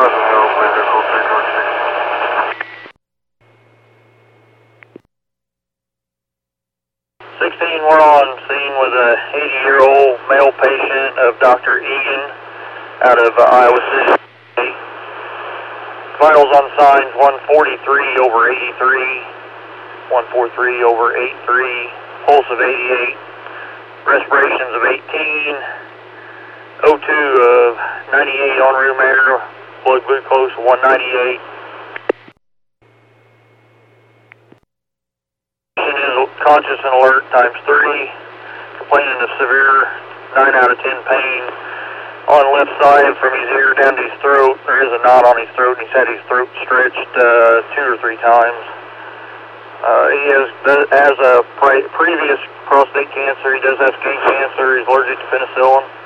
We're on scene with a 80-year-old male patient of Dr. Egan out of Iowa City. Vitals on signs 143 over 83, 143 over 83, pulse of 88, respirations of 18, O2 of 98 on room air, blood glucose 198. Conscious and alert times 3, complaining of severe 9 out of 10 pain on the left side from his ear down to his throat. There is a knot on his throat, and he's had his throat stretched 2 or 3 times. He has a previous prostate cancer. He does have skin cancer. He's allergic to penicillin.